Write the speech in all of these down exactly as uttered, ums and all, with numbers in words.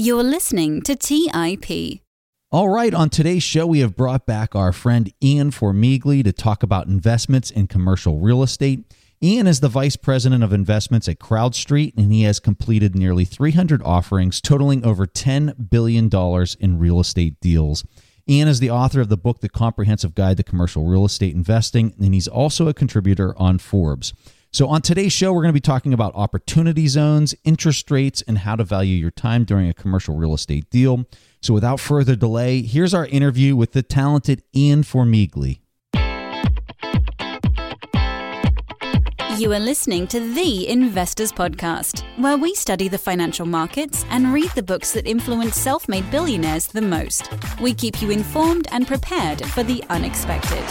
You're listening to T I P. All right, on today's show, we have brought back our friend Ian Formigli to talk about investments in commercial real estate. Ian is the Vice President of Investments at CrowdStreet, and he has completed nearly three hundred offerings totaling over ten billion dollars in real estate deals. Ian is the author of the book, The Comprehensive Guide to Commercial Real Estate Investing, and he's also a contributor on Forbes. So on today's show, we're going to be talking about opportunity zones, interest rates, and how to value your time during a commercial real estate deal. So without further delay, here's our interview with the talented Ian Formigli. You are listening to The Investors Podcast, where we study the financial markets and read the books that influence self-made billionaires the most. We keep you informed and prepared for the unexpected.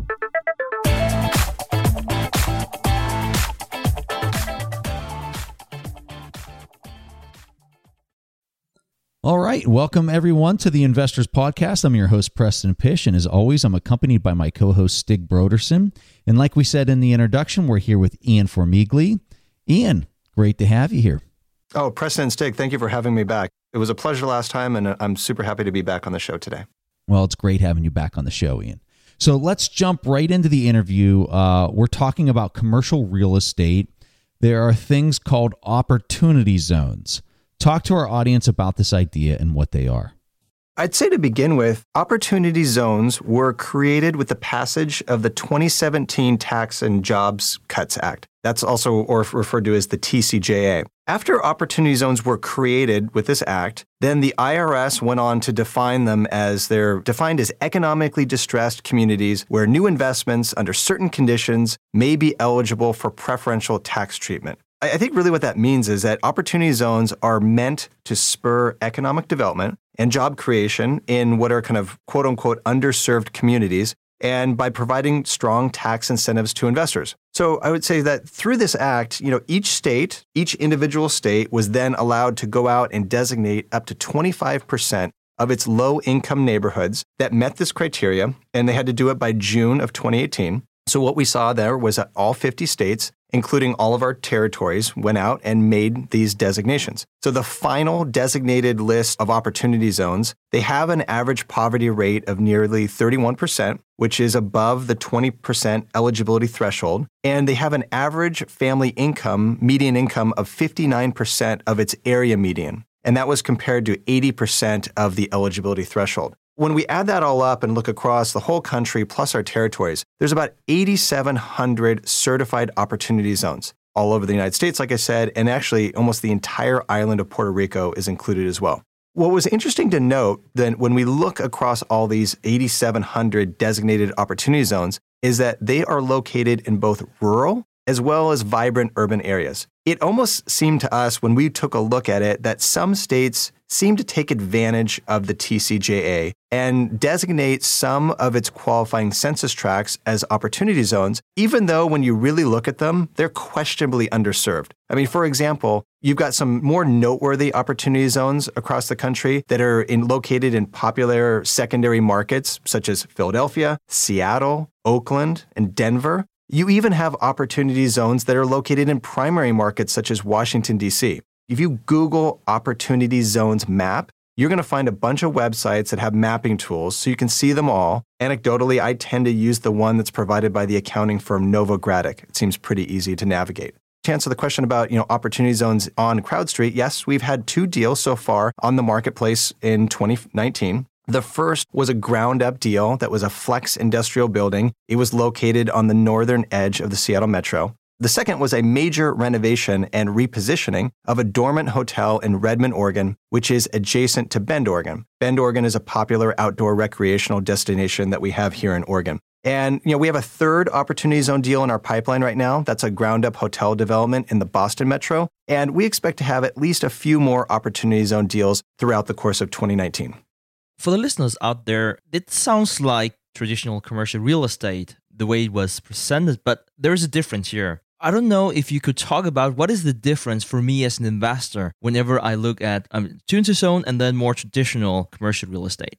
All right, welcome everyone to the Investors Podcast. I'm your host, Preston Pish, and as always, I'm accompanied by my co-host, Stig Broderson. And like we said in the introduction, we're here with Ian Formigli. Ian, great to have you here. Oh, Preston and Stig, thank you for having me back. It was a pleasure last time, and I'm super happy to be back on the show today. Well, it's great having you back on the show, Ian. So let's jump right into the interview. Uh, we're talking about commercial real estate. There are things called opportunity zones. Talk to our audience about this idea and what they are. I'd say to begin with, opportunity zones were created with the passage of the twenty seventeen Tax and Jobs Cuts Act. That's also or referred to as the T C J A. After opportunity zones were created with this act, then the I R S went on to define them as they're defined as economically distressed communities where new investments under certain conditions may be eligible for preferential tax treatment. I think really what that means is that opportunity zones are meant to spur economic development and job creation in what are kind of quote unquote underserved communities, and by providing strong tax incentives to investors. So I would say that through this act, you know, each state, each individual state was then allowed to go out and designate up to twenty-five percent of its low-income neighborhoods that met this criteria, and they had to do it by June of twenty eighteen. So what we saw there was that all fifty states, including all of our territories, went out and made these designations. So the final designated list of opportunity zones, they have an average poverty rate of nearly thirty-one percent, which is above the twenty percent eligibility threshold. And they have an average family income, median income of fifty-nine percent of its area median. And that was compared to eighty percent of the eligibility threshold. When we add that all up and look across the whole country plus our territories, there's about eight thousand seven hundred certified opportunity zones all over the United States, like I said, and actually almost the entire island of Puerto Rico is included as well. What was interesting to note then when we look across all these eight thousand seven hundred designated opportunity zones is that they are located in both rural as well as vibrant urban areas. It almost seemed to us when we took a look at it that some states seem to take advantage of the T C J A and designate some of its qualifying census tracts as opportunity zones, even though when you really look at them, they're questionably underserved. I mean, for example, you've got some more noteworthy opportunity zones across the country that are in, located in popular secondary markets such as Philadelphia, Seattle, Oakland, and Denver. You even have opportunity zones that are located in primary markets such as Washington, D C. If you Google Opportunity Zones map, you're going to find a bunch of websites that have mapping tools so you can see them all. Anecdotally, I tend to use the one that's provided by the accounting firm Novogradac. It seems pretty easy to navigate. To answer the question about, you know, opportunity zones on CrowdStreet, yes, we've had two deals so far on the marketplace in twenty nineteen. The first was a ground-up deal that was a flex industrial building. It was located on the northern edge of the Seattle Metro. The second was a major renovation and repositioning of a dormant hotel in Redmond, Oregon, which is adjacent to Bend, Oregon. Bend, Oregon is a popular outdoor recreational destination that we have here in Oregon. And, you know, we have a third opportunity zone deal in our pipeline right now. That's a ground-up hotel development in the Boston Metro. And we expect to have at least a few more opportunity zone deals throughout the course of twenty nineteen. For the listeners out there, it sounds like traditional commercial real estate, the way it was presented, but there's a difference here. I don't know if you could talk about what is the difference for me as an investor whenever I look at um, opportunity zone and then more traditional commercial real estate.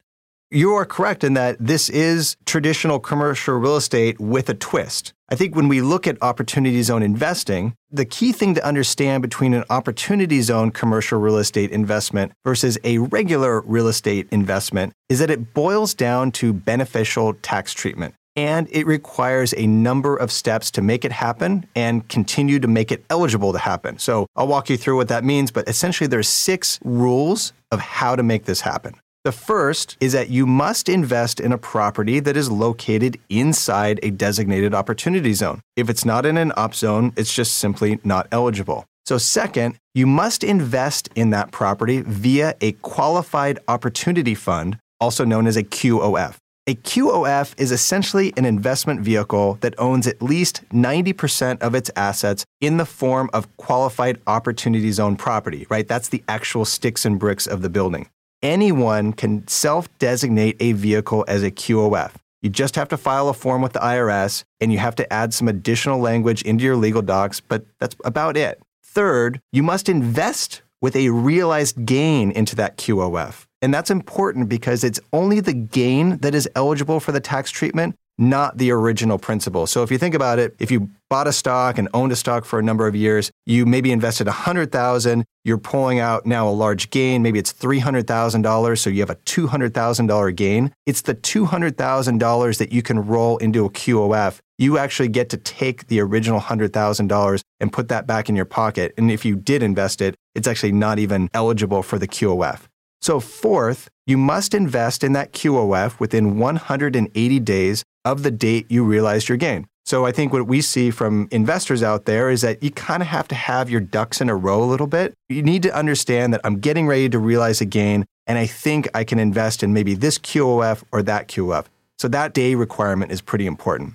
You are correct in that this is traditional commercial real estate with a twist. I think when we look at opportunity zone investing, the key thing to understand between an opportunity zone commercial real estate investment versus a regular real estate investment is that it boils down to beneficial tax treatment. And it requires a number of steps to make it happen and continue to make it eligible to happen. So I'll walk you through what that means, but essentially there's six rules of how to make this happen. The first is that you must invest in a property that is located inside a designated opportunity zone. If it's not in an op zone, it's just simply not eligible. So second, you must invest in that property via a qualified opportunity fund, also known as a Q O F. A Q O F is essentially an investment vehicle that owns at least ninety percent of its assets in the form of qualified opportunity zone property, right? That's the actual sticks and bricks of the building. Anyone can self-designate a vehicle as a Q O F. You just have to file a form with the I R S, and you have to add some additional language into your legal docs, but that's about it. Third, you must invest with a realized gain into that Q O F. And that's important because it's only the gain that is eligible for the tax treatment, not the original principal. So if you think about it, if you bought a stock and owned a stock for a number of years, you maybe invested one hundred thousand dollars, you're pulling out now a large gain, maybe it's three hundred thousand dollars, so you have a two hundred thousand dollars gain. It's the two hundred thousand dollars that you can roll into a Q O F. You actually get to take the original one hundred thousand dollars and put that back in your pocket. And if you did invest it, it's actually not even eligible for the Q O F. So fourth, you must invest in that Q O F within one hundred eighty days of the date you realized your gain. So I think what we see from investors out there is that you kind of have to have your ducks in a row a little bit. You need to understand that I'm getting ready to realize a gain, and I think I can invest in maybe this Q O F or that Q O F. So that day requirement is pretty important.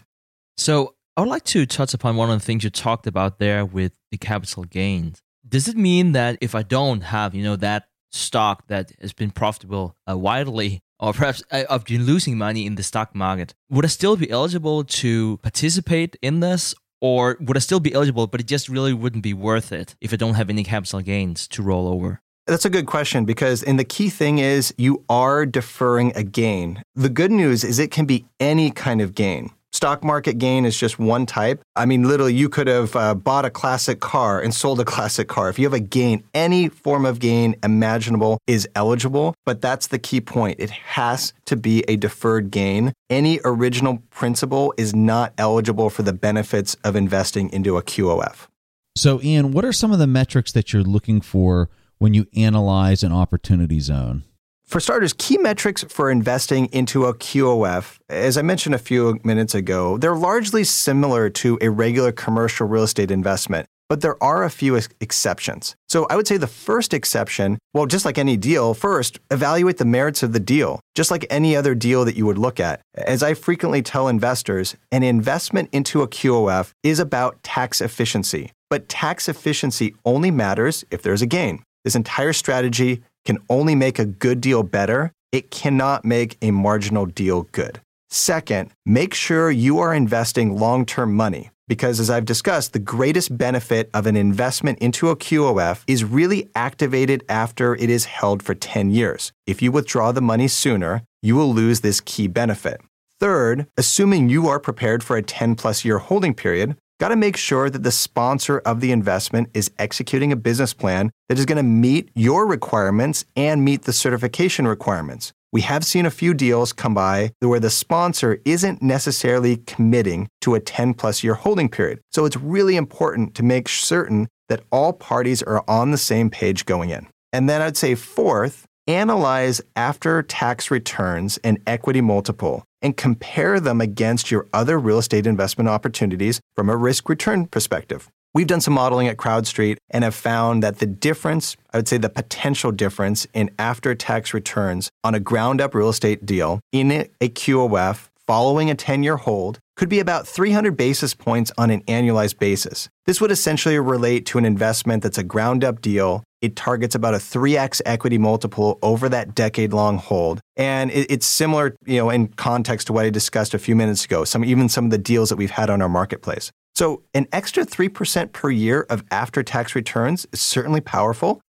So I would like to touch upon one of the things you talked about there with the capital gains. Does it mean that if I don't have, you know, that stock that has been profitable uh, widely, or perhaps I've been losing money in the stock market, would I still be eligible to participate in this? Or would I still be eligible, but it just really wouldn't be worth it if I don't have any capital gains to roll over? That's a good question because, and the key thing is you are deferring a gain. The good news is it can be any kind of gain. Stock market gain is just one type. I mean, literally, you could have uh, bought a classic car and sold a classic car. If you have a gain, any form of gain imaginable is eligible, but that's the key point. It has to be a deferred gain. Any original principal is not eligible for the benefits of investing into a Q O F. So, Ian, what are some of the metrics that you're looking for when you analyze an opportunity zone? For starters, key metrics for investing into a Q O F, as I mentioned a few minutes ago, they're largely similar to a regular commercial real estate investment, but there are a few ex- exceptions. So I would say the first exception, well, just like any deal, first, evaluate the merits of the deal, just like any other deal that you would look at. As I frequently tell investors, an investment into a Q O F is about tax efficiency, but tax efficiency only matters if there's a gain. This entire strategy can only make a good deal better. It cannot make a marginal deal good. Second, make sure you are investing long-term money because, as I've discussed, the greatest benefit of an investment into a Q O F is really activated after it is held for ten years. If you withdraw the money sooner, you will lose this key benefit. Third, assuming you are prepared for a ten plus year holding period, got to make sure that the sponsor of the investment is executing a business plan that is going to meet your requirements and meet the certification requirements. We have seen a few deals come by where the sponsor isn't necessarily committing to a ten plus year holding period. So it's really important to make certain that all parties are on the same page going in. And then I'd say fourth, analyze after-tax returns and equity multiple and compare them against your other real estate investment opportunities from a risk-return perspective. We've done some modeling at CrowdStreet and have found that the difference, I would say the potential difference in after-tax returns on a ground-up real estate deal in a Q O F following a ten-year hold could be about three hundred basis points on an annualized basis. This would essentially relate to an investment that's a ground-up deal. It targets about a three x equity multiple over that decade-long hold. And it, it's similar, you know, in context to what I discussed a few minutes ago, some even some of the deals that we've had on our marketplace. So an extra three percent per year of after-tax returns is certainly powerful,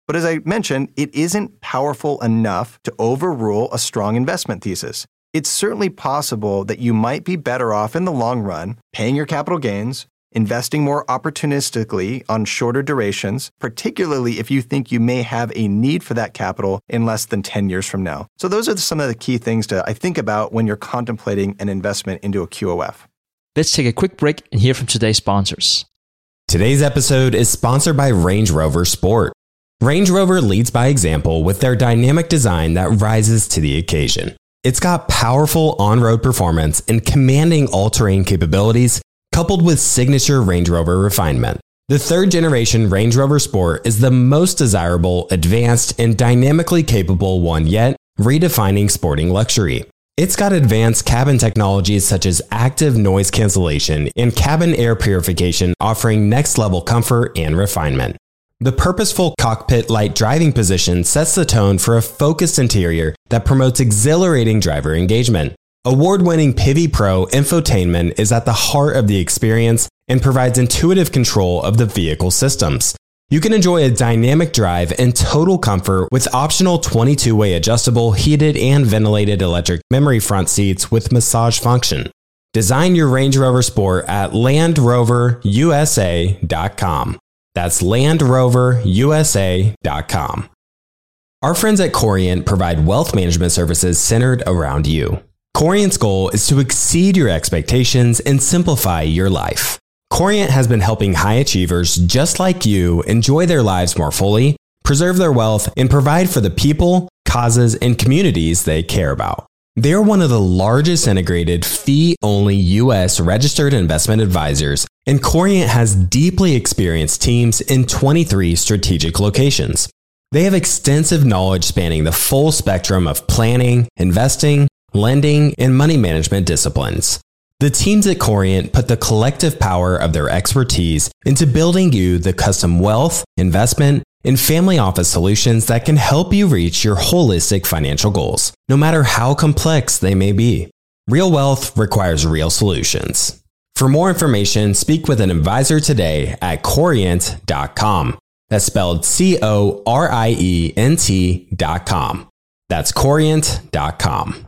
But as I mentioned, it isn't powerful enough to overrule a strong investment thesis. It's certainly possible that you might be better off in the long run paying your capital gains, investing more opportunistically on shorter durations, particularly if you think you may have a need for that capital in less than ten years from now. So those are some of the key things to I think about when you're contemplating an investment into a Q O F. Let's take a quick break and hear from today's sponsors. Today's episode is sponsored by Range Rover Sport. Range Rover leads by example with their dynamic design that rises to the occasion. It's got powerful on-road performance and commanding all-terrain capabilities, coupled with signature Range Rover refinement. The third generation Range Rover Sport is the most desirable, advanced, and dynamically capable one yet, redefining sporting luxury. It's got advanced cabin technologies such as active noise cancellation and cabin air purification, offering next-level comfort and refinement. The purposeful cockpit-like driving position sets the tone for a focused interior that promotes exhilarating driver engagement. Award-winning Pivi Pro infotainment is at the heart of the experience and provides intuitive control of the vehicle systems. You can enjoy a dynamic drive and total comfort with optional twenty-two way adjustable, heated and ventilated electric memory front seats with massage function. Design your Range Rover Sport at land rover u s a dot com. That's land rover u s a dot com. Our friends at Corient provide wealth management services centered around you. Corient's goal is to exceed your expectations and simplify your life. Corient has been helping high achievers just like you enjoy their lives more fully, preserve their wealth, and provide for the people, causes, and communities they care about. They're one of the largest integrated fee-only U S registered investment advisors, and Corient has deeply experienced teams in twenty-three strategic locations. They have extensive knowledge spanning the full spectrum of planning, investing, lending, and money management disciplines. The teams at Corient put the collective power of their expertise into building you the custom wealth, investment, and family office solutions that can help you reach your holistic financial goals, no matter how complex they may be. Real wealth requires real solutions. For more information, speak with an advisor today at corient dot com. That's spelled C O R I E N T dot com. That's corient dot com.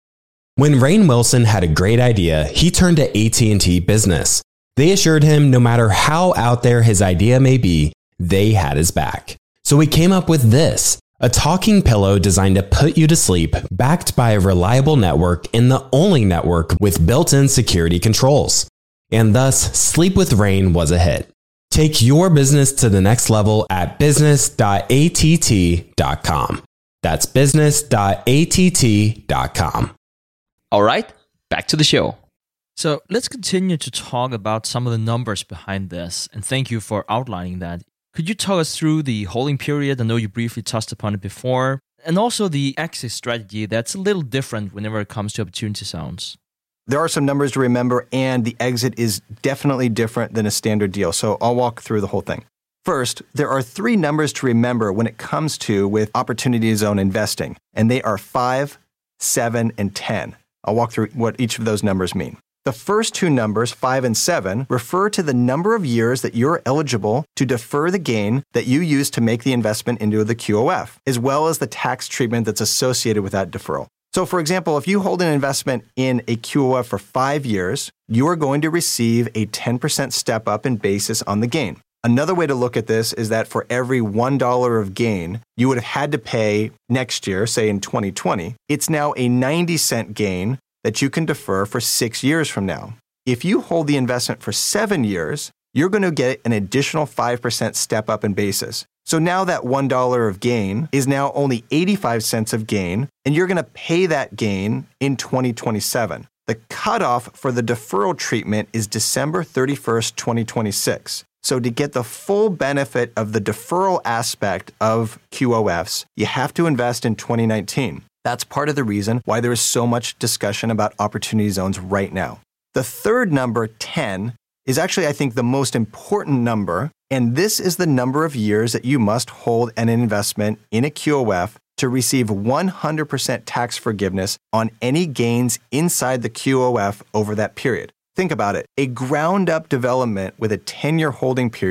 When Rainn Wilson had a great idea, he turned to A T and T Business. They assured him no matter how out there his idea may be, they had his back. So he came up with this, a talking pillow designed to put you to sleep, backed by a reliable network and the only network with built-in security controls. And thus, Sleep with Rainn was a hit. Take your business to the next level at business dot a t t dot com. That's business dot a t t dot com. All right, back to the show. So let's continue to talk about some of the numbers behind this, and thank you for outlining that. Could you talk us through the holding period? I know you briefly touched upon it before, and also the exit strategy that's a little different whenever it comes to opportunity zones. There are some numbers to remember, and the exit is definitely different than a standard deal, so I'll walk through the whole thing. First, there are three numbers to remember when it comes to with opportunity zone investing, and they are five, seven, and ten. I'll walk through what each of those numbers mean. The first two numbers, five and seven, refer to the number of years that you're eligible to defer the gain that you use to make the investment into the Q O F, as well as the tax treatment that's associated with that deferral. So, for example, if you hold an investment in a Q O F for five years, you are going to receive a ten percent step up in basis on the gain. Another way to look at this is that for every one dollar of gain you would have had to pay next year, say in twenty twenty, it's now a ninety cent gain that you can defer for six years from now. If you hold the investment for seven years, you're going to get an additional five percent step up in basis. So now that one dollar of gain is now only eighty-five cents of gain, and you're going to pay that gain in twenty twenty-seven. The cutoff for the deferral treatment is December thirty-first, twenty twenty-six. So to get the full benefit of the deferral aspect of Q O Fs, you have to invest in twenty nineteen. That's part of the reason why there is so much discussion about opportunity zones right now. The third number, ten, is actually, I think, the most important number, and this is the number of years that you must hold an investment in a Q O F to receive one hundred percent tax forgiveness on any gains inside the Q O F over that period. Think about it. A ground-up development with a ten-year holding period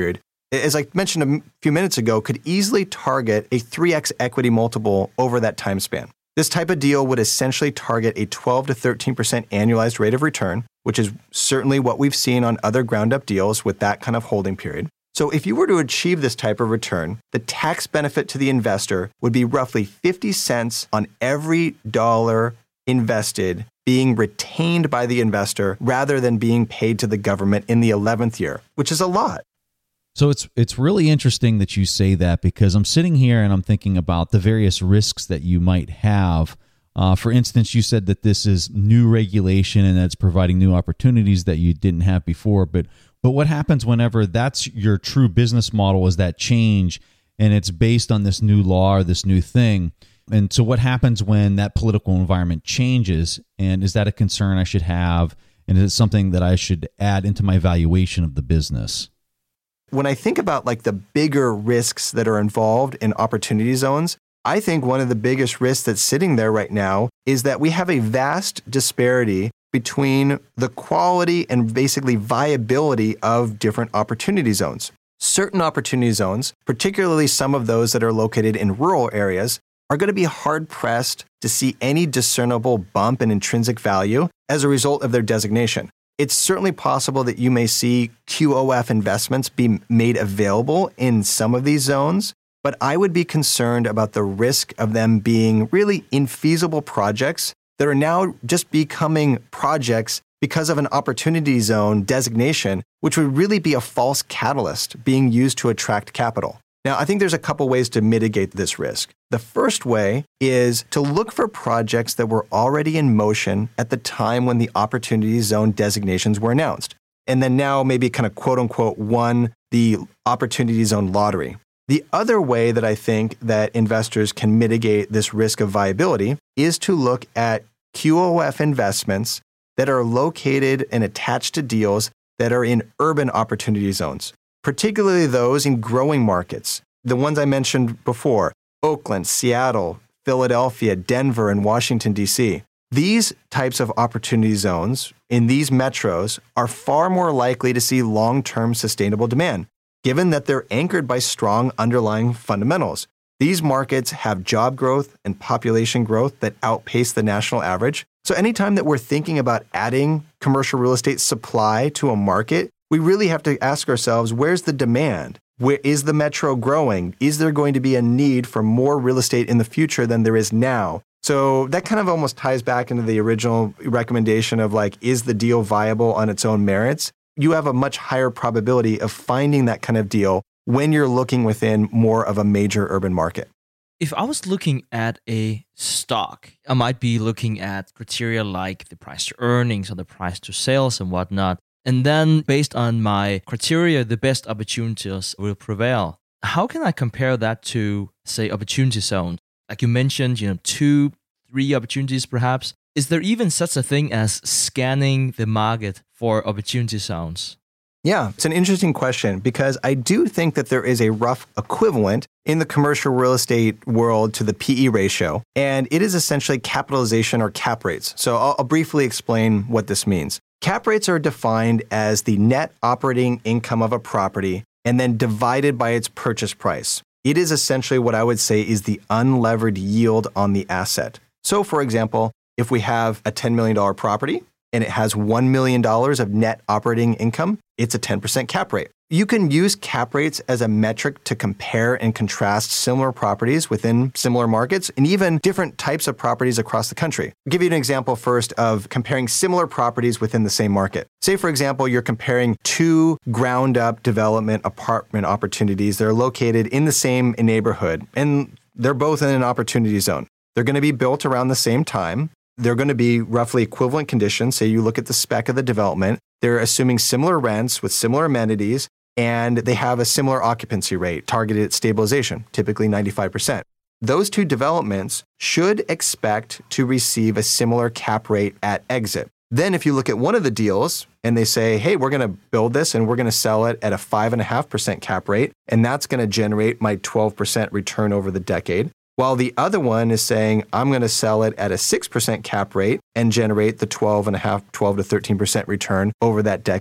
as I mentioned a few minutes ago, could easily target a three x equity multiple over that time span. This type of deal would essentially target a twelve to thirteen percent annualized rate of return, which is certainly what we've seen on other ground-up deals with that kind of holding period. So if you were to achieve this type of return, the tax benefit to the investor would be roughly fifty cents on every dollar invested being retained by the investor rather than being paid to the government in the eleventh year, which is a lot. So it's it's really interesting that you say that, because I'm sitting here and I'm thinking about the various risks that you might have. Uh, for instance, you said that this is new regulation and that's providing new opportunities that you didn't have before. But but what happens whenever that's your true business model, is that change and it's based on this new law or this new thing? And so what happens when that political environment changes? And is that a concern I should have? And is it something that I should add into my valuation of the business? When I think about like the bigger risks that are involved in opportunity zones, I think one of the biggest risks that's sitting there right now is that we have a vast disparity between the quality and basically viability of different opportunity zones. Certain opportunity zones, particularly some of those that are located in rural areas, are going to be hard-pressed to see any discernible bump in intrinsic value as a result of their designation. It's certainly possible that you may see Q O F investments be made available in some of these zones, but I would be concerned about the risk of them being really infeasible projects that are now just becoming projects because of an opportunity zone designation, which would really be a false catalyst being used to attract capital. Now, I think there's a couple ways to mitigate this risk. The first way is to look for projects that were already in motion at the time when the opportunity zone designations were announced, and then now maybe kind of quote unquote won the opportunity zone lottery. The other way that I think that investors can mitigate this risk of viability is to look at Q O F investments that are located and attached to deals that are in urban opportunity zones, particularly those in growing markets. The ones I mentioned before, Oakland, Seattle, Philadelphia, Denver, and Washington, D C. These types of opportunity zones in these metros are far more likely to see long-term sustainable demand, given that they're anchored by strong underlying fundamentals. These markets have job growth and population growth that outpace the national average. So anytime that we're thinking about adding commercial real estate supply to a market, we really have to ask ourselves, where's the demand? Where is the metro growing? Is there going to be a need for more real estate in the future than there is now? So that kind of almost ties back into the original recommendation of like, is the deal viable on its own merits? You have a much higher probability of finding that kind of deal when you're looking within more of a major urban market. If I was looking at a stock, I might be looking at criteria like the price to earnings or the price to sales and whatnot. And then based on my criteria, the best opportunities will prevail. How can I compare that to, say, opportunity zones? Like you mentioned, you know, two, three opportunities perhaps. Is there even such a thing as scanning the market for opportunity zones? Yeah, it's an interesting question because I do think that there is a rough equivalent in the commercial real estate world to the P E ratio, and it is essentially capitalization or cap rates. So I'll, I'll briefly explain what this means. Cap rates are defined as the net operating income of a property and then divided by its purchase price. It is essentially what I would say is the unlevered yield on the asset. So for example, if we have a ten million dollars property and it has one million dollars of net operating income, it's a ten percent cap rate. You can use cap rates as a metric to compare and contrast similar properties within similar markets and even different types of properties across the country. I'll give you an example first of comparing similar properties within the same market. Say, for example, you're comparing two ground-up development apartment opportunities that are located in the same neighborhood, and they're both in an opportunity zone. They're going to be built around the same time. They're going to be roughly equivalent conditions. Say you look at the spec of the development. They're assuming similar rents with similar amenities, and they have a similar occupancy rate targeted at stabilization, typically ninety-five percent. Those two developments should expect to receive a similar cap rate at exit. Then if you look at one of the deals and they say, hey, we're going to build this and we're going to sell it at a five point five percent cap rate, and that's going to generate my twelve percent return over the decade. While the other one is saying, I'm going to sell it at a six percent cap rate and generate the twelve and a half, twelve to thirteen percent return over that decade.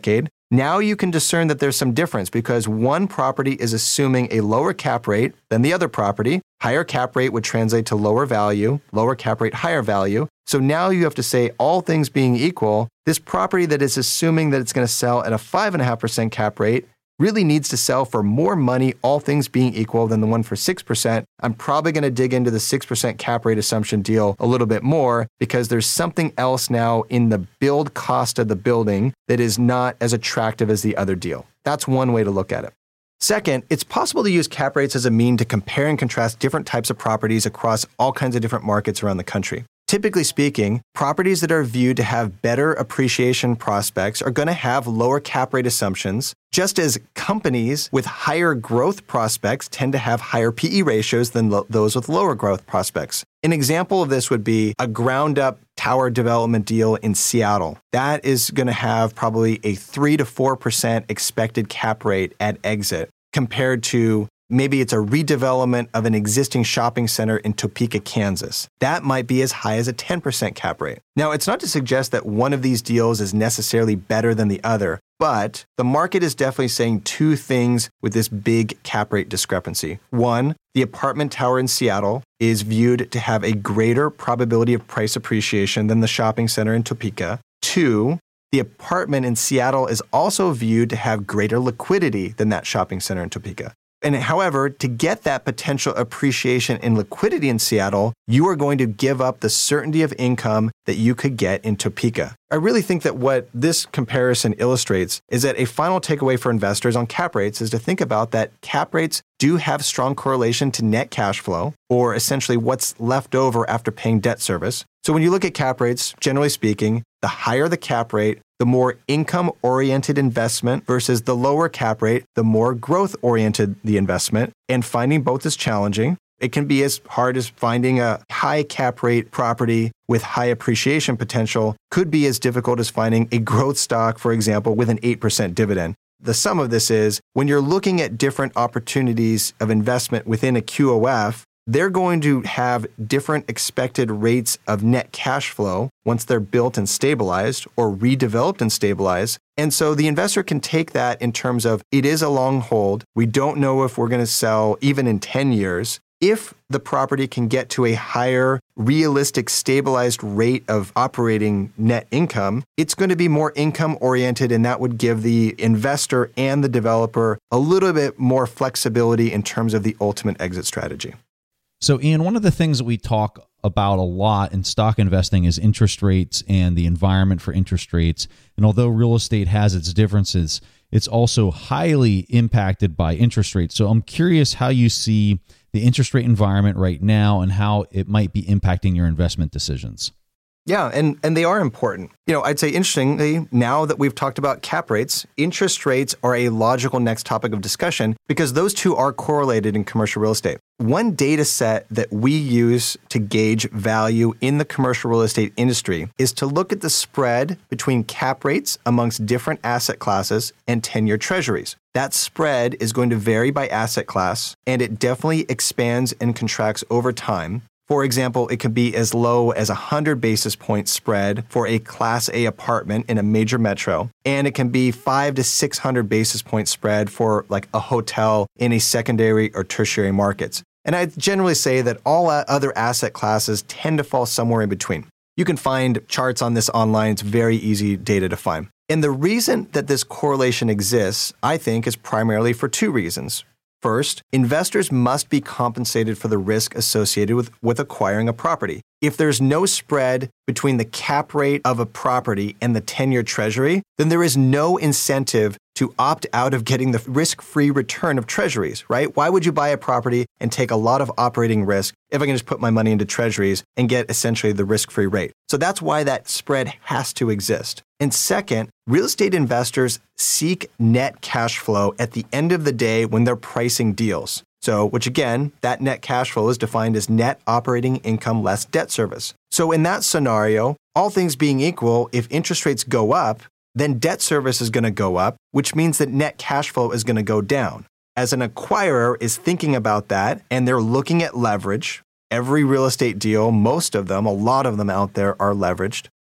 Now you can discern that there's some difference because one property is assuming a lower cap rate than the other property. Higher cap rate would translate to lower value, lower cap rate, higher value. So now you have to say, all things being equal, this property that is assuming that it's going to sell at a five point five percent cap rate really needs to sell for more money, all things being equal, than the one for six percent. I'm probably going to dig into the six percent cap rate assumption deal a little bit more because there's something else now in the build cost of the building that is not as attractive as the other deal. That's one way to look at it. Second, it's possible to use cap rates as a mean to compare and contrast different types of properties across all kinds of different markets around the country. Typically speaking, properties that are viewed to have better appreciation prospects are going to have lower cap rate assumptions, just as companies with higher growth prospects tend to have higher P E ratios than lo- those with lower growth prospects. An example of this would be a ground-up tower development deal in Seattle. That is going to have probably a three to four percent expected cap rate at exit compared to maybe it's a redevelopment of an existing shopping center in Topeka, Kansas. That might be as high as a ten percent cap rate. Now, it's not to suggest that one of these deals is necessarily better than the other, but the market is definitely saying two things with this big cap rate discrepancy. One, the apartment tower in Seattle is viewed to have a greater probability of price appreciation than the shopping center in Topeka. Two, the apartment in Seattle is also viewed to have greater liquidity than that shopping center in Topeka. And however, to get that potential appreciation in liquidity in Seattle, you are going to give up the certainty of income that you could get in Topeka. I really think that what this comparison illustrates is that a final takeaway for investors on cap rates is to think about that cap rates do have strong correlation to net cash flow, or essentially what's left over after paying debt service. So when you look at cap rates, generally speaking, the higher the cap rate, the more income-oriented investment versus the lower cap rate, the more growth-oriented the investment. And finding both is challenging. It can be as hard as finding a high cap rate property with high appreciation potential, could be as difficult as finding a growth stock, for example, with an eight percent dividend. The sum of this is when you're looking at different opportunities of investment within a Q O F, they're going to have different expected rates of net cash flow once they're built and stabilized or redeveloped and stabilized. And so the investor can take that in terms of it is a long hold. We don't know if we're going to sell even in ten years. If the property can get to a higher, realistic, stabilized rate of operating net income, it's going to be more income-oriented, and that would give the investor and the developer a little bit more flexibility in terms of the ultimate exit strategy. So, Ian, one of the things that we talk about a lot in stock investing is interest rates and the environment for interest rates. And although real estate has its differences, it's also highly impacted by interest rates. So I'm curious how you see the interest rate environment right now and how it might be impacting your investment decisions. Yeah, and, and they are important. You know, I'd say interestingly, now that we've talked about cap rates, interest rates are a logical next topic of discussion because those two are correlated in commercial real estate. One data set that we use to gauge value in the commercial real estate industry is to look at the spread between cap rates amongst different asset classes and ten-year treasuries. That spread is going to vary by asset class, and it definitely expands and contracts over time. For example, it could be as low as a one hundred basis point spread for a Class A apartment in a major metro, and it can be five to six hundred basis point spread for like a hotel in a secondary or tertiary markets. And I generally say that all other asset classes tend to fall somewhere in between. You can find charts on this online. It's very easy data to find. And the reason that this correlation exists, I think, is primarily for two reasons. First, investors must be compensated for the risk associated with, with acquiring a property. If there's no spread between the cap rate of a property and the ten-year treasury, then there is no incentive to opt out of getting the risk-free return of treasuries, right? Why would you buy a property and take a lot of operating risk if I can just put my money into treasuries and get essentially the risk-free rate? So that's why that spread has to exist. And second, real estate investors seek net cash flow at the end of the day when they're pricing deals. So, which again, that net cash flow is defined as net operating income less debt service. So in that scenario, all things being equal, if interest rates go up, then debt service is going to go up, which means that net cash flow is going to go down. As an acquirer is thinking about that and they're looking at leverage, every real estate deal, most of them, a lot of them out there are leveraged.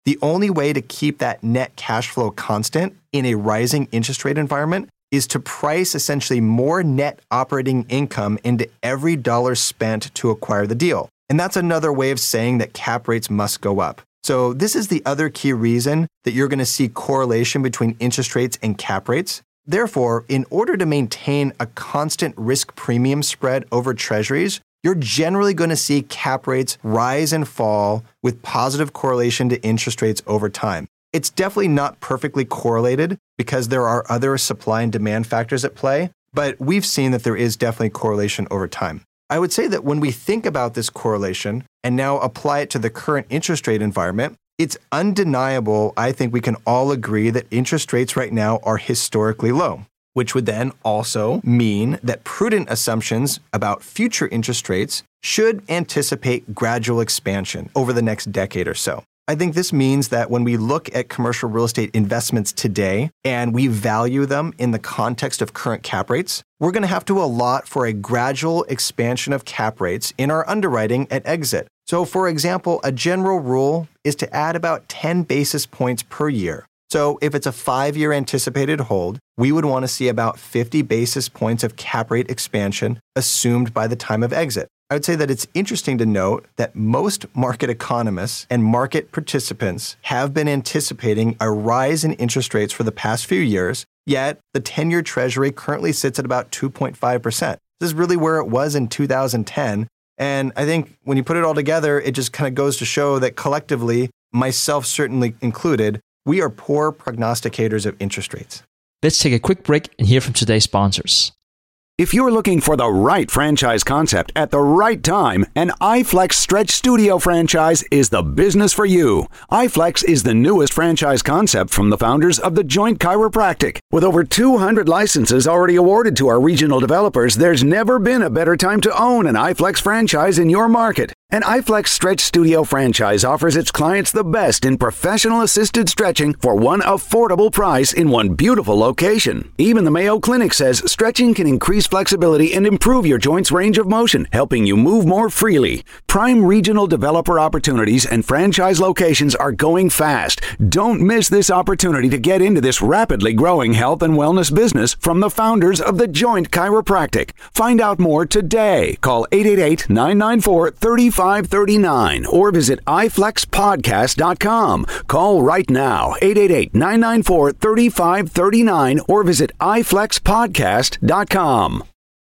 the only way to keep that net cash flow constant in a rising interest rate environment is to price essentially more net operating income into every dollar spent to acquire the deal. And that's another way of saying that cap rates must go up. So this is the other key reason that you're going to see correlation between interest rates and cap rates. Therefore, in order to maintain a constant risk premium spread over treasuries, you're generally going to see cap rates rise and fall with positive correlation to interest rates over time. It's definitely not perfectly correlated because there are other supply and demand factors at play, but we've seen that there is definitely correlation over time. I would say that when we think about this correlation and now apply it to the current interest rate environment, it's undeniable. I think we can all agree that interest rates right now are historically low, which would then also mean that prudent assumptions about future interest rates should anticipate gradual expansion over the next decade or so. I think this means that when we look at commercial real estate investments today and we value them in the context of current cap rates, we're going to have to allot for a gradual expansion of cap rates in our underwriting at exit. So, for example, a general rule is to add about ten basis points per year. So if it's a five-year anticipated hold, we would want to see about fifty basis points of cap rate expansion assumed by the time of exit. I would say that it's interesting to note that most market economists and market participants have been anticipating a rise in interest rates for the past few years, yet the ten-year Treasury currently sits at about two point five percent. This is really where it was in two thousand ten. And I think when you put it all together, it just kind of goes to show that collectively, myself certainly included, we are poor prognosticators of interest rates. Let's take a quick break and hear from today's sponsors. If you're looking for the right franchise concept at the right time, an iFlex Stretch Studio franchise is the business for you. iFlex is the newest franchise concept from the founders of The Joint Chiropractic. With over two hundred licenses already awarded to our regional developers, there's never been a better time to own an iFlex franchise in your market. An iFlex Stretch Studio franchise offers its clients the best in professional assisted stretching for one affordable price in one beautiful location. Even the Mayo Clinic says stretching can increase flexibility and improve your joints' range of motion, helping you move more freely. Prime regional developer opportunities and franchise locations are going fast. Don't miss this opportunity to get into this rapidly growing health and wellness business from the founders of The Joint Chiropractic. Find out more today. Call eight eight eight, nine nine four, three five three nine or visit i flex podcast dot com. Call right now, eight eight eight, nine nine four, three five three nine or visit i flex podcast dot com.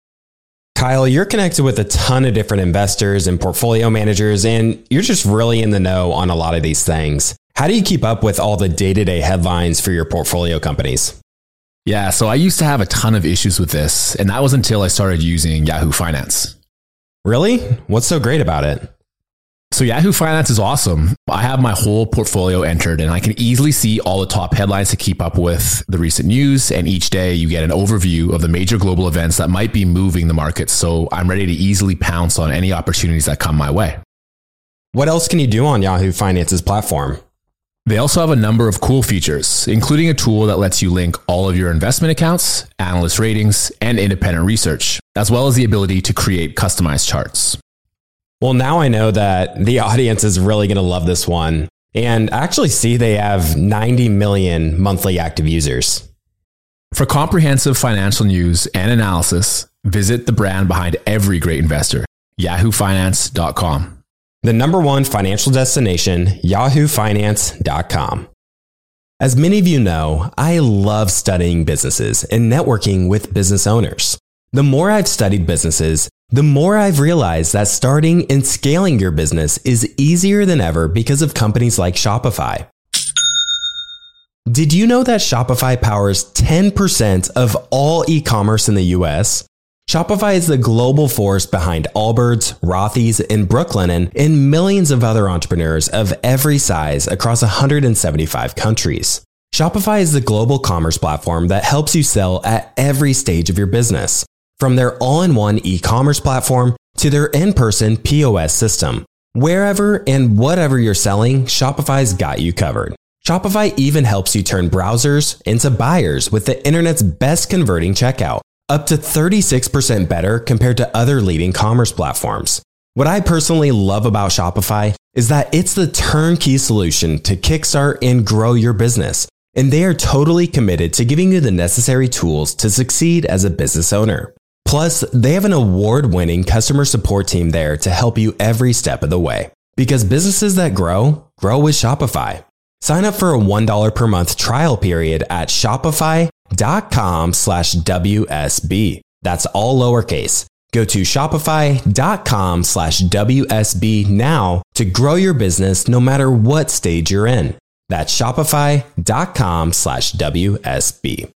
Kyle, you're connected with a ton of different investors and portfolio managers, and you're just really in the know on a lot of these things. How do you keep up with all the day-to-day headlines for your portfolio companies? Yeah, so I used to have a ton of issues with this, and that was until I started using Yahoo Finance. Really? What's so great about it? So Yahoo Finance is awesome. I have my whole portfolio entered and I can easily see all the top headlines to keep up with the recent news. And each day you get an overview of the major global events that might be moving the market. So I'm ready to easily pounce on any opportunities that come my way. What else can you do on Yahoo Finance's platform? They also have a number of cool features, including a tool that lets you link all of your investment accounts, analyst ratings, and independent research, as well as the ability to create customized charts. Well, now I know that the audience is really going to love this one. And I actually see they have ninety million monthly active users. For comprehensive financial news and analysis, visit the brand behind every great investor, yahoo finance dot com. The number one financial destination, yahoo finance dot com. As many of you know, I love studying businesses and networking with business owners. The more I've studied businesses, the more I've realized that starting and scaling your business is easier than ever because of companies like Shopify. Did you know that Shopify powers ten percent of all e-commerce in the U S? Shopify is the global force behind Allbirds, Rothy's, and Brooklinen, and millions of other entrepreneurs of every size across one hundred seventy-five countries. Shopify is the global commerce platform that helps you sell at every stage of your business. From their all-in-one e-commerce platform to their in-person P O S system. Wherever and whatever you're selling, Shopify's got you covered. Shopify even helps you turn browsers into buyers with the internet's best converting checkout, up to thirty-six percent better compared to other leading commerce platforms. What I personally love about Shopify is that it's the turnkey solution to kickstart and grow your business. And they are totally committed to giving you the necessary tools to succeed as a business owner. Plus, they have an award-winning customer support team there to help you every step of the way. Because businesses that grow, grow with Shopify. Sign up for a one dollar per month trial period at shopify.com slash WSB. That's all lowercase. Go to shopify.com slash WSB now to grow your business no matter what stage you're in. That's shopify.com slash WSB.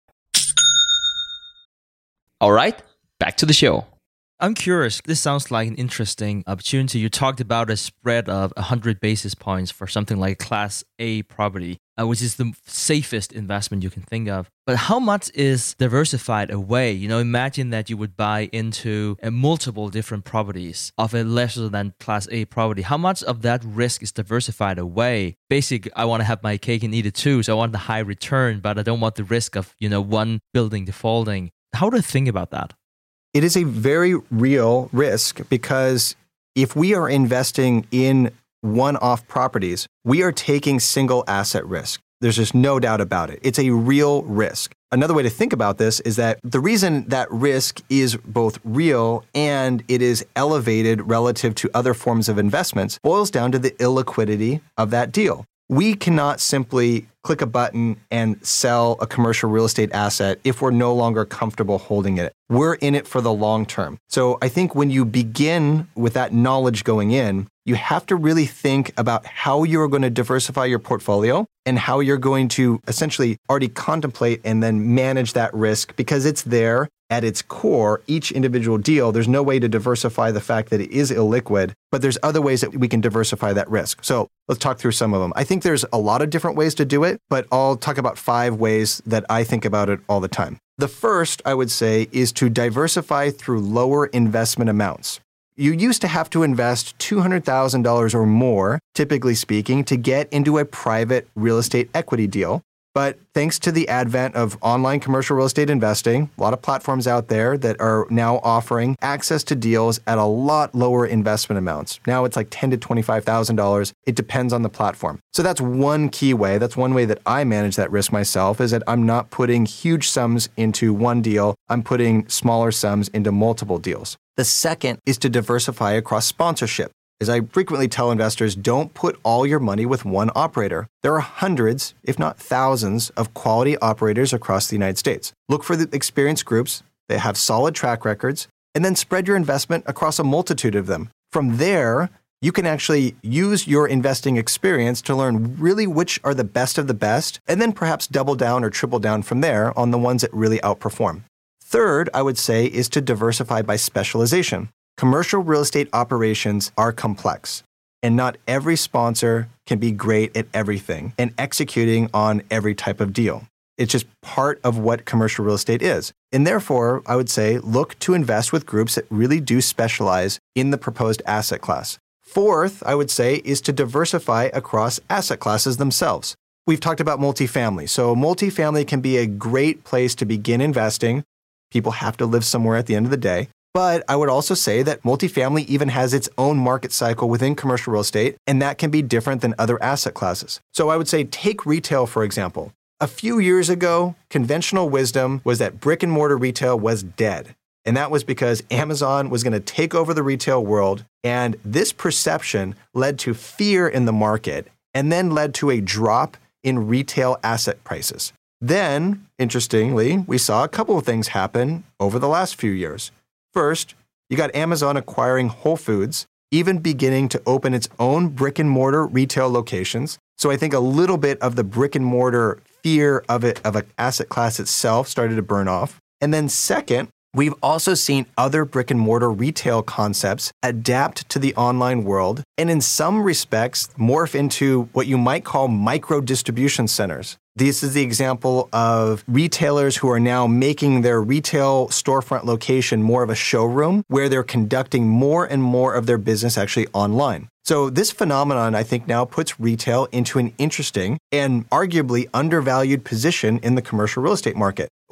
All right, back to the show. I'm curious. This sounds like an interesting opportunity. You talked about a spread of one hundred basis points for something like Class A property, uh, which is the safest investment you can think of. But how much is diversified away? You know, imagine that you would buy into uh, multiple different properties of a lesser than Class A property. How much of that risk is diversified away? Basically, I want to have my cake and eat it too. So I want the high return, but I don't want the risk of, you know, one building defaulting. How do I think about that? It is a very real risk because if we are investing in one-off properties, we are taking single asset risk. There's just no doubt about it. It's a real risk. Another way to think about this is that the reason that risk is both real and it is elevated relative to other forms of investments boils down to the illiquidity of that deal. We cannot simply click a button and sell a commercial real estate asset if we're no longer comfortable holding it. We're in it for the long term. So I think when you begin with that knowledge going in, you have to really think about how you're going to diversify your portfolio and how you're going to essentially already contemplate and then manage that risk because it's there at its core, each individual deal. There's no way to diversify the fact that it is illiquid, but there's other ways that we can diversify that risk. So let's talk through some of them. I think there's a lot of different ways to do it, but I'll talk about five ways that I think about it all the time. The first, I would say, is to diversify through lower investment amounts. You used to have to invest two hundred thousand dollars or more, typically speaking, to get into a private real estate equity deal. But thanks to the advent of online commercial real estate investing, a lot of platforms out there that are now offering access to deals at a lot lower investment amounts. Now it's like ten thousand to twenty-five thousand dollars. It depends on the platform. So that's one key way. That's one way that I manage that risk myself, is that I'm not putting huge sums into one deal. I'm putting smaller sums into multiple deals. The second is to diversify across sponsorship. As I frequently tell investors, don't put all your money with one operator. There are hundreds, if not thousands, of quality operators across the United States. Look for the experienced groups that have solid track records, and then spread your investment across a multitude of them. From there, you can actually use your investing experience to learn really which are the best of the best, and then perhaps double down or triple down from there on the ones that really outperform. Third, I would say, is to diversify by specialization. Commercial real estate operations are complex, and not every sponsor can be great at everything and executing on every type of deal. It's just part of what commercial real estate is. And therefore, I would say, look to invest with groups that really do specialize in the proposed asset class. Fourth, I would say, is to diversify across asset classes themselves. We've talked about multifamily. So multifamily can be a great place to begin investing. People have to live somewhere at the end of the day. But I would also say that multifamily even has its own market cycle within commercial real estate, and that can be different than other asset classes. So I would say take retail, for example. A few years ago, conventional wisdom was that brick and mortar retail was dead. And that was because Amazon was going to take over the retail world. And this perception led to fear in the market and then led to a drop in retail asset prices. Then, interestingly, we saw a couple of things happen over the last few years. First, you got Amazon acquiring Whole Foods, even beginning to open its own brick and mortar retail locations. So I think a little bit of the brick and mortar fear of it, of an asset class itself, started to burn off. And then second, we've also seen other brick and mortar retail concepts adapt to the online world and in some respects morph into what you might call micro distribution centers. This is the example of retailers who are now making their retail storefront location more of a showroom where they're conducting more and more of their business actually online. So this phenomenon, I think, now puts retail into an interesting and arguably undervalued position in the commercial real estate market.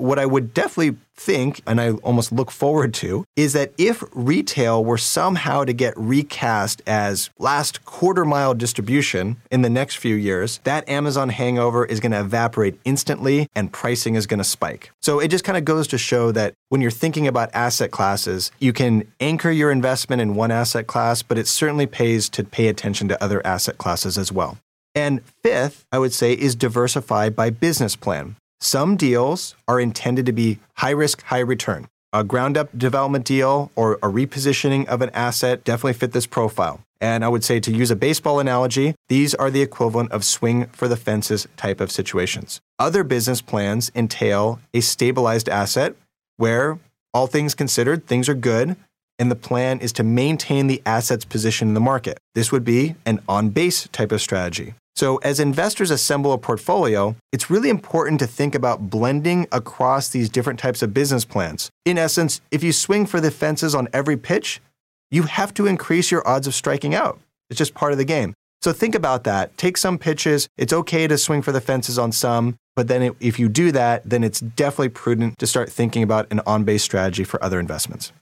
what I would definitely think, and I almost look forward to, is that if retail were somehow to get recast as last quarter mile distribution in the next few years, that Amazon hangover is going to evaporate instantly and pricing is going to spike. So it just kind of goes to show that when you're thinking about asset classes, you can anchor your investment in one asset class, but it certainly pays to pay attention to other asset classes as well. And fifth, I would say, is diversify by business plan. Some deals are intended to be high risk, high return. A ground up development deal or a repositioning of an asset definitely fit this profile. And I would say, to use a baseball analogy, these are the equivalent of swing for the fences type of situations. Other business plans entail a stabilized asset where, all things considered, things are good, and the plan is to maintain the asset's position in the market. This would be an on-base type of strategy. So as investors assemble a portfolio, it's really important to think about blending across these different types of business plans. In essence, if you swing for the fences on every pitch, you have to increase your odds of striking out. It's just part of the game. So think about that. Take some pitches. It's okay to swing for the fences on some, but then it, if you do that, then it's definitely prudent to start thinking about an on-base strategy for other investments.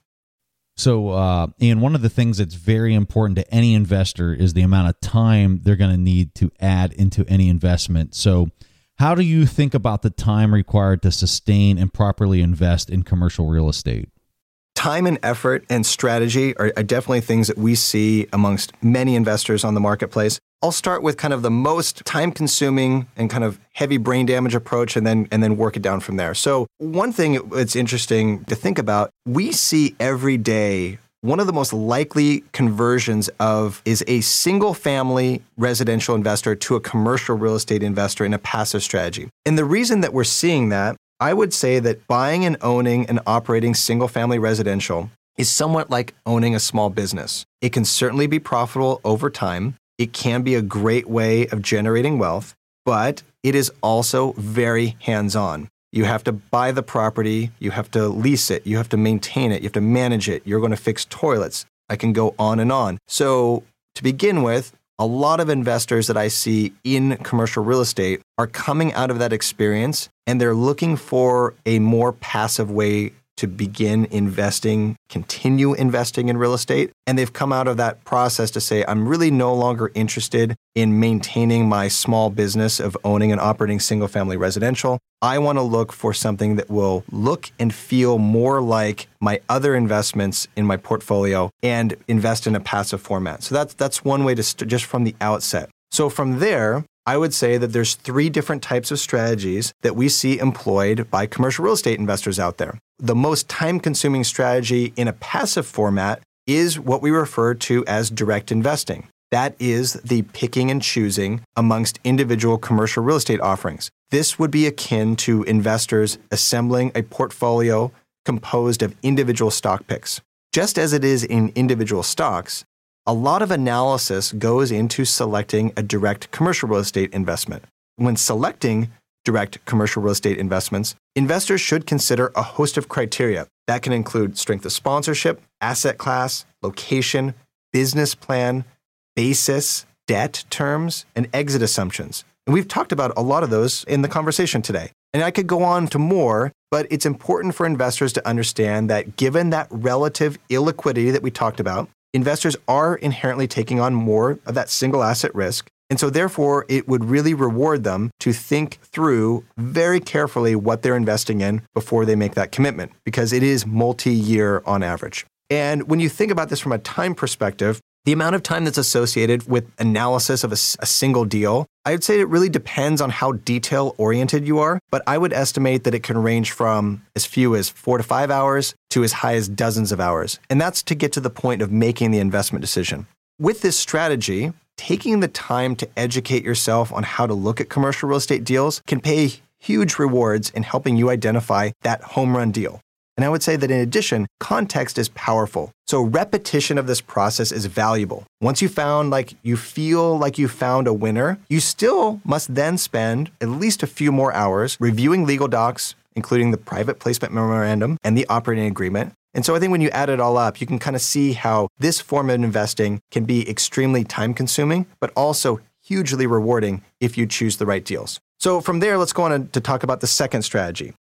So, uh, Ian, one of the things that's very important to any investor is the amount of time they're going to need to add into any investment. So how do you think about the time required to sustain and properly invest in commercial real estate? Time and effort and strategy are, are definitely things that we see amongst many investors on the marketplace. I'll start with kind of the most time-consuming and kind of heavy brain damage approach and then and then work it down from there. So one thing that's interesting to think about, we see every day one of the most likely conversions of is a single-family residential investor to a commercial real estate investor in a passive strategy. And the reason that we're seeing that, I would say that buying and owning and operating single-family residential is somewhat like owning a small business. It can certainly be profitable over time. It can be a great way of generating wealth, but it is also very hands-on. You have to buy the property, you have to lease it, you have to maintain it, you have to manage it, you're going to fix toilets. I can go on and on. So to begin with, a lot of investors that I see in commercial real estate are coming out of that experience and they're looking for a more passive way to begin investing, continue investing in real estate. And they've come out of that process to say, I'm really no longer interested in maintaining my small business of owning and operating single-family residential. I want to look for something that will look and feel more like my other investments in my portfolio and invest in a passive format. So that's that's one way to st- just from the outset. So from there, I would say that there's three different types of strategies that we see employed by commercial real estate investors out there. The most time-consuming strategy in a passive format is what we refer to as direct investing. That is the picking and choosing amongst individual commercial real estate offerings. This would be akin to investors assembling a portfolio composed of individual stock picks. Just as it is in individual stocks, a lot of analysis goes into selecting a direct commercial real estate investment. When selecting direct commercial real estate investments, investors should consider a host of criteria. That can include strength of sponsorship, asset class, location, business plan, basis, debt terms, and exit assumptions. And we've talked about a lot of those in the conversation today. And I could go on to more, but it's important for investors to understand that given that relative illiquidity that we talked about, investors are inherently taking on more of that single asset risk. And so therefore, it would really reward them to think through very carefully what they're investing in before they make that commitment, because it is multi-year on average. And when you think about this from a time perspective, the amount of time that's associated with analysis of a, a single deal, I would say it really depends on how detail-oriented you are, but I would estimate that it can range from as few as four to five hours to as high as dozens of hours. And that's to get to the point of making the investment decision. With this strategy, taking the time to educate yourself on how to look at commercial real estate deals can pay huge rewards in helping you identify that home run deal. And I would say that in addition, context is powerful. So repetition of this process is valuable. Once you found like you feel like you found a winner, you still must then spend at least a few more hours reviewing legal docs, including the private placement memorandum and the operating agreement. And so I think when you add it all up, you can kind of see how this form of investing can be extremely time consuming, but also hugely rewarding if you choose the right deals. So from there, let's go on to talk about the second strategy.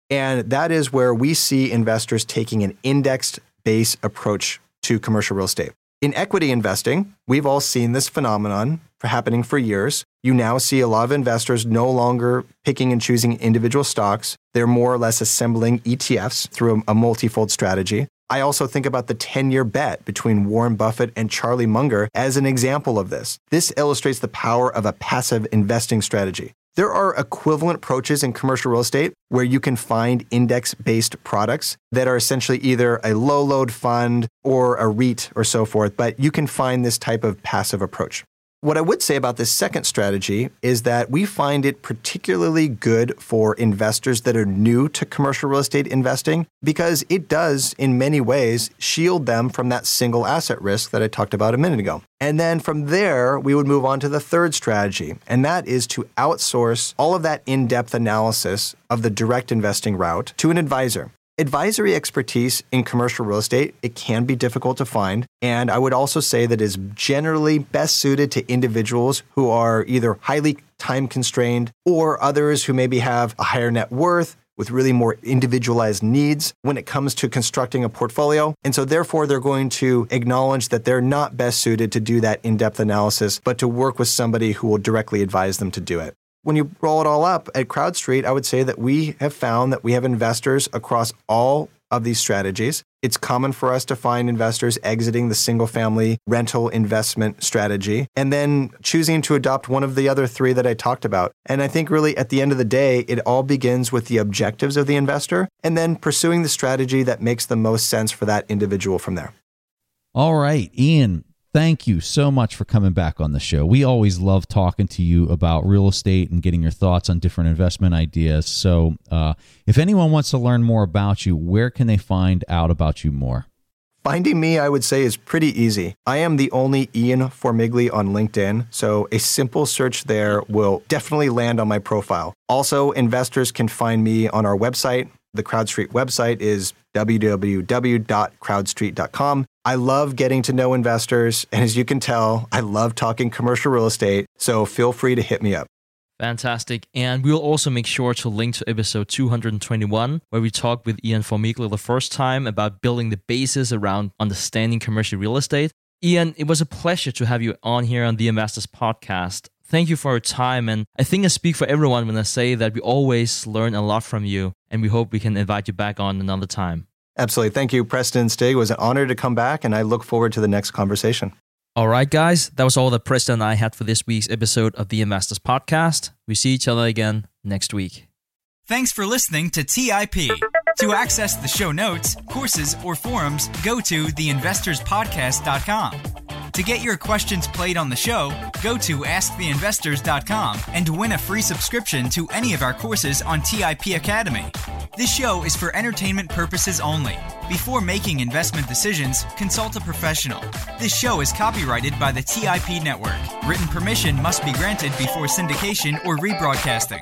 And that is where we see investors taking an index-based approach to commercial real estate. In equity investing, we've all seen this phenomenon for happening for years. You now see a lot of investors no longer picking and choosing individual stocks. They're more or less assembling E T Fs through a, a multifold strategy. I also think about the ten-year bet between Warren Buffett and Charlie Munger as an example of this. This illustrates the power of a passive investing strategy. There are equivalent approaches in commercial real estate where you can find index-based products that are essentially either a low-load fund or a REIT or so forth, but you can find this type of passive approach. What I would say about this second strategy is that we find it particularly good for investors that are new to commercial real estate investing because it does, in many ways, shield them from that single asset risk that I talked about a minute ago. And then from there, we would move on to the third strategy, and that is to outsource all of that in-depth analysis of the direct investing route to an advisor. Advisory expertise in commercial real estate, it can be difficult to find. And I would also say that is generally best suited to individuals who are either highly time constrained or others who maybe have a higher net worth with really more individualized needs when it comes to constructing a portfolio. And so therefore, they're going to acknowledge that they're not best suited to do that in-depth analysis, but to work with somebody who will directly advise them to do it. When you roll it all up at CrowdStreet, I would say that we have found that we have investors across all of these strategies. It's common for us to find investors exiting the single-family rental investment strategy and then choosing to adopt one of the other three that I talked about. And I think really at the end of the day, it all begins with the objectives of the investor and then pursuing the strategy that makes the most sense for that individual from there. All right, Ian. Thank you so much for coming back on the show. We always love talking to you about real estate and getting your thoughts on different investment ideas. So uh, if anyone wants to learn more about you, where can they find out about you more? Finding me, I would say, is pretty easy. I am the only Ian Formigli on LinkedIn, so a simple search there will definitely land on my profile. Also, investors can find me on our website. The CrowdStreet website is w w w dot crowdstreet dot com. I love getting to know investors, and as you can tell, I love talking commercial real estate, so feel free to hit me up. Fantastic. And we'll also make sure to link to episode two hundred twenty-one, where we talked with Ian Formigli the first time about building the basis around understanding commercial real estate. Ian, it was a pleasure to have you on here on the Investors Podcast. Thank you for your time, and I think I speak for everyone when I say that we always learn a lot from you, and we hope we can invite you back on another time. Absolutely. Thank you, Preston and Stig. It was an honor to come back, and I look forward to the next conversation. All right, guys. That was all that Preston and I had for this week's episode of the Investors Podcast. We see each other again next week. Thanks for listening to T I P. To access the show notes, courses, or forums, go to the investors podcast dot com. To get your questions played on the show, go to ask the investors dot com and win a free subscription to any of our courses on T I P Academy. This show is for entertainment purposes only. Before making investment decisions, consult a professional. This show is copyrighted by the T I P Network. Written permission must be granted before syndication or rebroadcasting.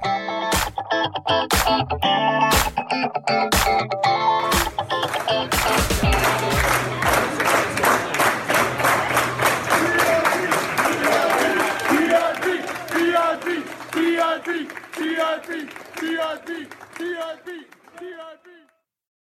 T I P, T I P, T I P, T I P, T I P, T I P.